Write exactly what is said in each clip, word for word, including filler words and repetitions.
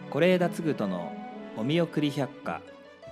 是枝嗣人のお見送り百科。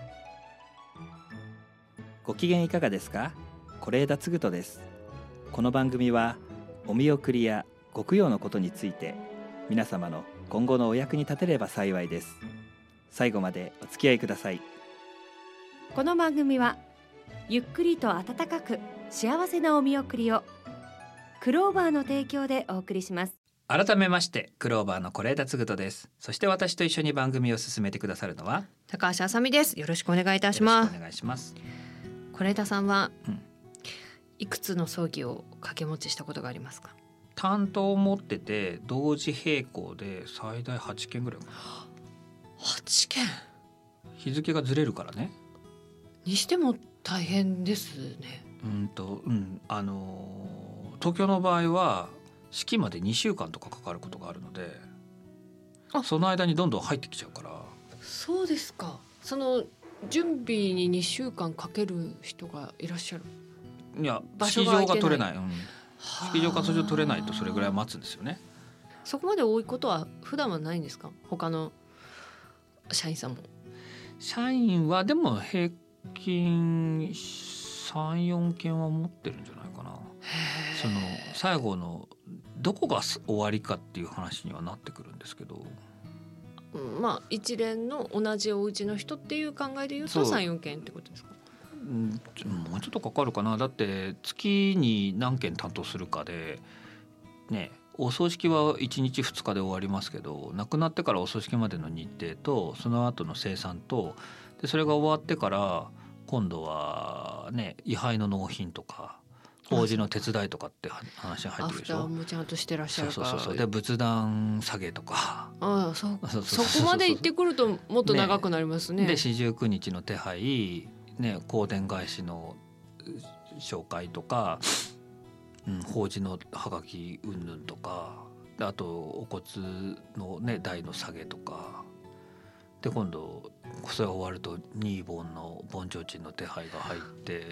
ご機嫌いかがですか？是枝嗣人です。この番組はお見送りやご供養のことについて、皆様の今後のお役に立てれば幸いです。最後までお付き合いください。 この番組はゆっくりと温かく幸せなお見送りを、クローバーの提供でお送りします。 改めましてクローバーの是枝嗣人です。そして私と一緒に番組を進めてくださるのは高橋あさみです。よろしくお願いいたします。 よろしくお願いします。 是枝さんは、 うん、 いくつの葬儀を掛け持ちしたことがありますか？ 担当を持ってて同時並行で最大はちけんぐらいかな。 はちけん日付がずれるからね。 にしても大変ですね。 うんと、うん、あのー、東京の場合は式までにしゅうかんとかかかることがあるので、 あ、 その間にどんどん入ってきちゃうから。 そうですか。その準備ににしゅうかんかける人がいらっしゃる。 いや、 場式場所が空いてないが取れない、うん、式場かそれ取れないとそれぐらい待つんですよね。 そこまで多いことは普段はないんですか？他の社員さんも。 社員はでも平均さん、よんけんは持ってるんじゃないかな。その最後のどこが終わりかっていう話にはなってくるんですけど、 うん、まあ一連の同じお家の人っていう考えでいうとさん、よんけんってことですか？ うん、もうちょっとかかるかな。だって月に何件担当するかでね、お葬式はいちにちふつかで終わりますけど、亡くなってからお葬式までの日程とその後の生産とで、それが終わってから今度はね、位牌の納品とか法事の手伝いとかって話が入ってるでしょ。 アフターもちゃんとしてらっしゃるから。 そうそうそう。で仏壇下げとか、 ああ、そう、そこまで行ってくるともっと長くなりますね。 で四十九日の手配ね、香典返しの紹介とか、うん、法事のハガキ云々とか、あとお骨のね台の下げとかで、今度それが終わるとにぼんの盆提灯の手配が入って、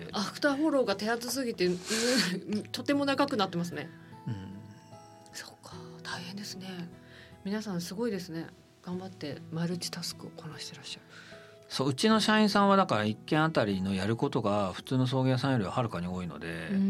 アフターフォローが手厚すぎてとても長くなってますね。うん、そうか、大変ですね。皆さんすごいですね。頑張ってマルチタスクをこなしてらっしゃる。 そう、うちの社員さんはだからいっけんあたりのやることが普通の葬儀屋さんよりははるかに多いので、うん、うん、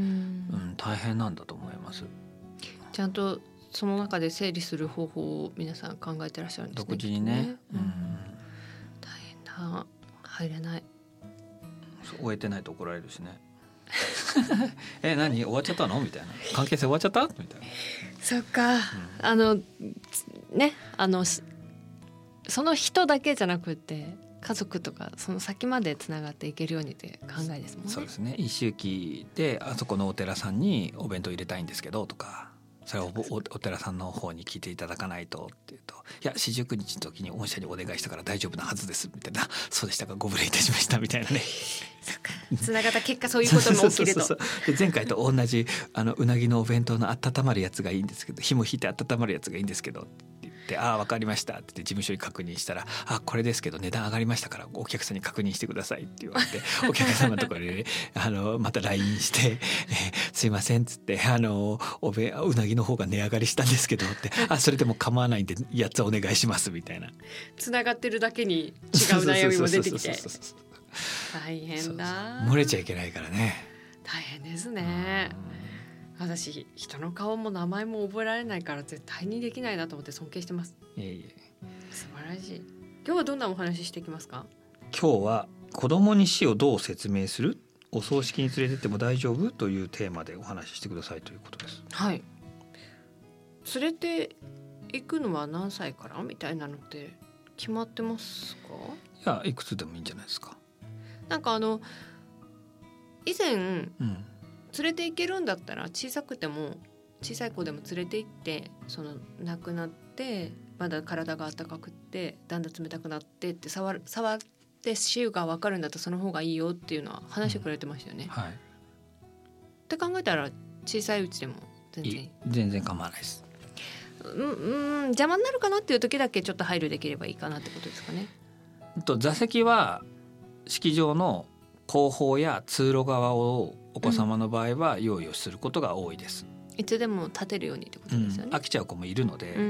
大変なんだと思います。 ちゃんとその中で整理する方法を皆さん考えてらっしゃるんですね。 独自にね、うん、 大変だ。入れない。 終えてないと怒られるしねえ、何終わっちゃったのみたいな、関係性終わっちゃったみたいな。 そっか、うん、あのね、あのその人だけじゃなくて家族とかその先までつながっていけるようにって考えですもんね。 そうですね。一周忌であそこのお寺さんにお弁当入れたいんですけどとか、それを お, お, お寺さんの方に聞いていただかないとっていうと、いや四十九日の時に御社にお願いしたから大丈夫なはずですみたいな、そうでしたか、ご無礼いたしましたみたいなね。 そっか、つながった結果そういうことも起きると。 そうそうそうそう。で前回と同じあのうなぎのお弁当の温まるやつがいいんですけど、紐引いて温まるやつがいいんですけどって言って、ああ分かりましたって言って事務所に確認したら、あこれですけど値段上がりましたからお客さんに確認してくださいって言われてお客様のところに、ね、あのまた ライン してえすいませんっつって、あのおべうなぎの方が値上がりしたんですけどってあそれでも構わないんでやつお願いしますみたいな。 つながってるだけに違う悩みも出てきて大変だ。 漏れちゃいけないからね。 大変ですね。私人の顔も名前も覚えられないから絶対にできないなと思って尊敬してます。 いえいえ、 素晴らしい。今日はどんなお話ししていきますか？ 今日は子供に死をどう説明する、お葬式に連れてっても大丈夫というテーマでお話ししてくださいということです。 はい。連れて行くのは何歳からみたいなのって決まってますか？ いや、いくつでもいいんじゃないですか。 なんかあの以前、うん、連れて行けるんだったら小さくても小さい子でも連れて行って、その亡くなってまだ体が温かくってだんだん冷たくなってって触る触って死が分かるんだったらその方がいいよっていうのは話してくれてましたよね、 うん、はい。 って考えたら小さいうちでも全然いい、 全然構わないです。 うん、うん、邪魔になるかなっていう時だけちょっと配慮できればいいかなってことですかね。 と座席は式場の後方や通路側をお子様の場合は用意をすることが多いです、 うん、いつでも立てるようにってことですよね、 うん、飽きちゃう子もいるので、 うん、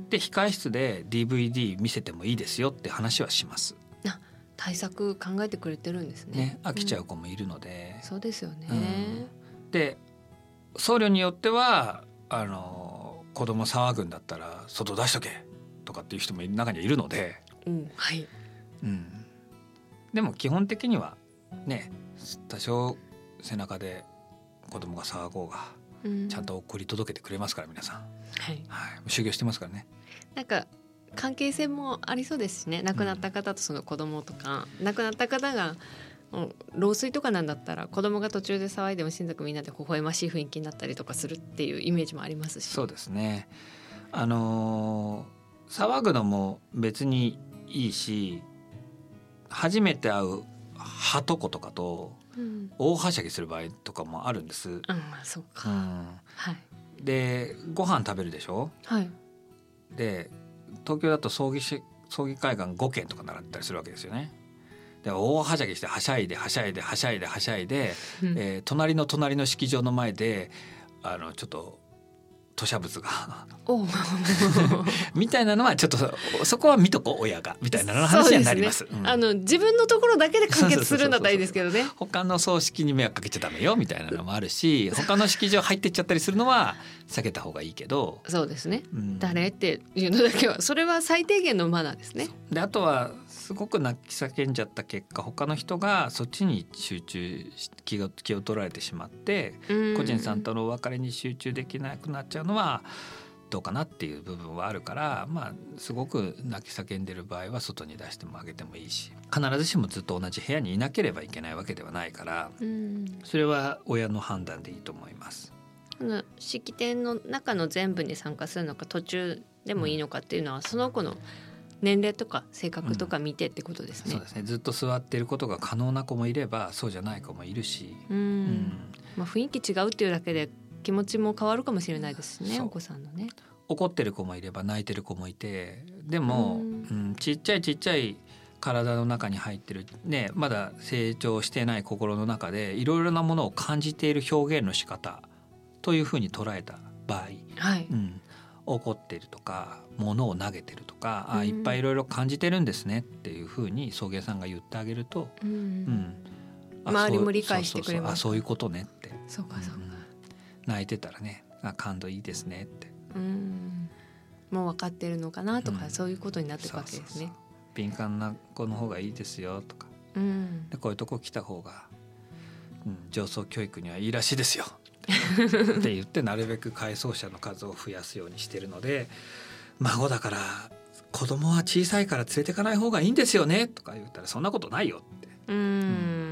で控室で ディーブイディー 見せてもいいですよって話はします。 あ、対策考えてくれてるんですね。 ね、飽きちゃう子もいるので、 うん、そうですよね、 うん、で僧侶によってはあの子供騒ぐんだったら外出しとけとかっていう人も中にはいるので、 うん、はい、 うん、でも基本的にはね、多少背中で子供が騒ごうが、うん、ちゃんと送り届けてくれますから皆さん、はいはい、修行してますからね。 なんか関係性もありそうですしね、亡くなった方とその子供とか、うん、亡くなった方が老衰とかなんだったら子供が途中で騒いでも親族みんなで微笑ましい雰囲気になったりとかするっていうイメージもありますし。 そうですね、あのー、騒ぐのも別にいいし、初めて会うはとことかと大はしゃぎする場合とかもあるんです、うん、 そうか、うんはい、 でご飯食べるでしょ、はい、で東京だと葬儀し葬儀会館ごけんとか習ったりするわけですよね。で大はしゃぎしてはしゃいではしゃいではしゃいではしゃいで、うん、えー、隣の隣の式場の前であのちょっと吐砂物がみたいなのはちょっと そ, そこは見とこ親がみたいな話になります。 そうですね、うん、あの自分のところだけで完結するんだったらいいですけどね。 他の葬式に迷惑かけちゃダメよみたいなのもあるし、他の式場入ってっちゃったりするのは避けた方がいいけど。 そうですね、うん、誰っていうのだけはそれは最低限のマナーですね。 であとはすごく泣き叫んじゃった結果、他の人がそっちに集中し 気, が気を取られてしまって個人さんとのお別れに集中できなくなっちゃうのはどうかなっていう部分はあるから、まあ、すごく泣き叫んでる場合は外に出してもあげてもいいし、必ずしもずっと同じ部屋にいなければいけないわけではないから、それは親の判断でいいと思います。 式典の中の全部に参加するのか途中でもいいのかっていうのは、うん、その子の年齢とか性格とか見てってことですね、 うん、そうですね。ずっと座っていることが可能な子もいればそうじゃない子もいるし、うん、うん、 まあ、雰囲気違うっていうだけで気持ちも変わるかもしれないですね、お子さんのね。 怒ってる子もいれば泣いてる子もいて、でも、うんうん、ちっちゃいちっちゃい体の中に入ってる、ね、まだ成長してない心の中でいろいろなものを感じている表現の仕方というふうに捉えた場合、はい、うん、怒ってるとか物を投げてるとか、うん、あいっぱいいろいろ感じてるんですねっていうふうに送迎さんが言ってあげると、うんうん、周りも理解してくれます。 そうそうそう、あ、そういうことねって。 そうかそうか、うん、 泣いてたらね、あ、感動いいですねって、 うん、もう分かってるのかなとか、うん、そういうことになっていくわけですね。そうそうそう、 敏感な子の方がいいですよとか、うん、でこういうとこ来た方が、うん、上層教育にはいいらしいですよって言ってなるべく回送者の数を増やすようにしてるので、孫だから子供は小さいから連れてかない方がいいんですよねとか言ったら、そんなことないよって、うん、うん、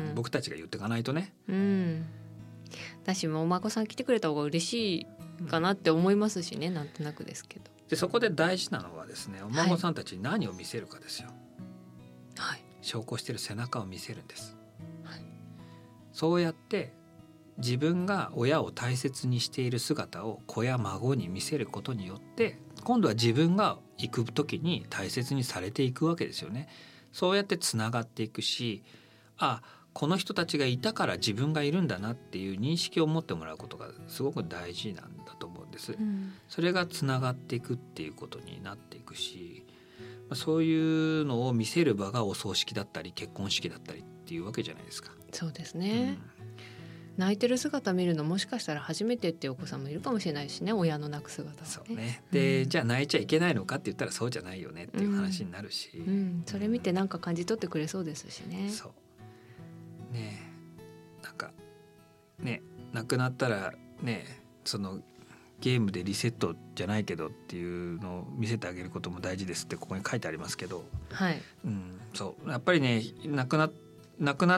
僕たちが言ってかないとね、うん、 私もお孫さん来てくれた方が嬉しいかなって思いますしね、なんとなくですけど。 でそこで大事なのはですね、お孫さんたちに何を見せるかですよ、はい、証拠してる背中を見せるんです、はい、そうやって自分が親を大切にしている姿を子や孫に見せることによって、今度は自分が行く時に大切にされていくわけですよね。そうやってつながっていくし、あ、この人たちがいたから自分がいるんだなっていう認識を持ってもらうことがすごく大事なんだと思うんです、うん、それがつながっていくっていうことになっていくし、そういうのを見せる場がお葬式だったり結婚式だったりっていうわけじゃないですか。 そうですね、うん、泣いてる姿見るのもしかしたら初めてっていうお子さんもいるかもしれないしね、親の泣く姿はね。 そうね。で、うん、じゃあ泣いちゃいけないのかって言ったらそうじゃないよねっていう話になるし、うんうん、 それ見てなんか感じ取ってくれそうですしね。 そうね、なんかね、亡くなったらね、そのゲームでリセットじゃないけどっていうのを見せてあげることも大事ですってここに書いてありますけど、はい、うん、そうやっぱりね、亡くな亡くなって、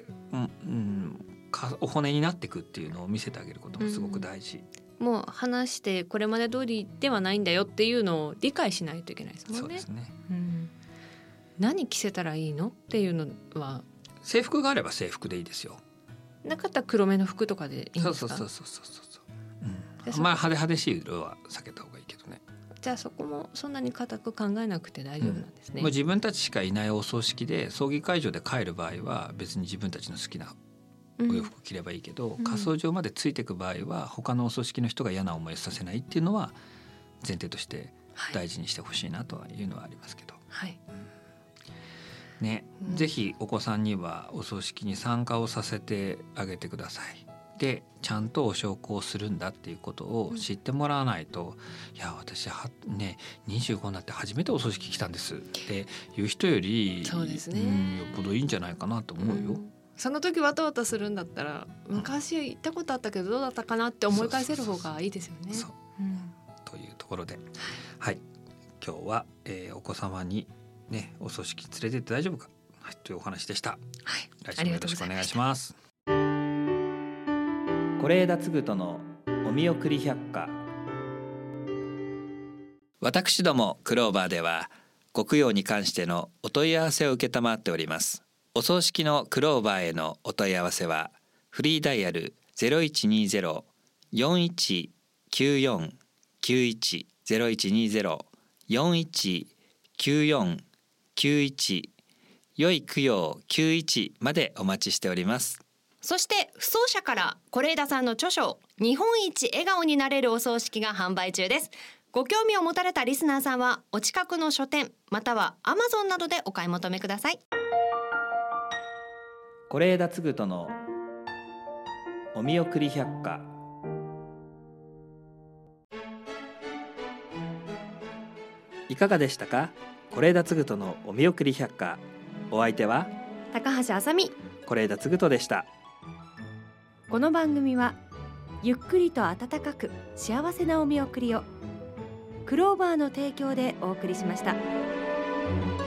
うんうん、お骨になっていくっていうのを見せてあげることもすごく大事、 うん、もう話してこれまで通りではないんだよっていうのを理解しないといけないですもんね。 そうですね、 うん、何着せたらいいのっていうのは、 制服があれば制服でいいですよ。 なかったら黒目の服とかでいいんですか。 そうそうそうそうそうそう、うん、あんまり派手派手しい色は避けた方がいいけどね。 じゃあそこもそんなに固く考えなくて大丈夫なんですね、 うん、自分たちしかいないお葬式で葬儀会場で帰る場合は別に自分たちの好きなお洋服着ればいいけど、うん、火葬場までついていく場合は他のお葬式の人が嫌な思いをさせないっていうのは前提として大事にしてほしいなというのはありますけど、 はいね、 うん、 ぜひお子さんにはお葬式に参加をさせてあげてください。でちゃんとお焼香するんだっていうことを知ってもらわないと、うん、いや私はねにじゅうごになって初めてお葬式来たんですっていう人より、 そうですね、 うん、よっぽどいいんじゃないかなと思うよ、うん、 その時わたわたするんだったら昔行ったことあったけどどうだったかなって思い返せる方がいいですよね。 そうというところで、はい、今日は、えー、お子様にねお葬式連れてって大丈夫か、はい、というお話でした。 はい、 来週もよろしくお願いします。 是枝嗣人のお見送り百科。 私どもクローバーではご供養に関してのお問い合わせを受けたまっております。お葬式のクローバーへのお問い合わせはフリーダイヤル ゼロいちにゼロ よんいち きゅうよん きゅういち ゼロいちにゼロ よんいち きゅうよん きゅういち 良い供養きゅういちまでお待ちしております。 そして不走者から是枝さんの著書日本一笑顔になれるお葬式が販売中です。ご興味を持たれたリスナーさんはお近くの書店または アマゾン などでお買い求めください。 是枝嗣人のお見送り百科。いかがでしたか。是枝嗣人のお見送り百科。お相手は高橋あさみ、 是枝嗣人でした。 この番組はゆっくりと温かく幸せなお見送りをクローバーの提供でお送りしました。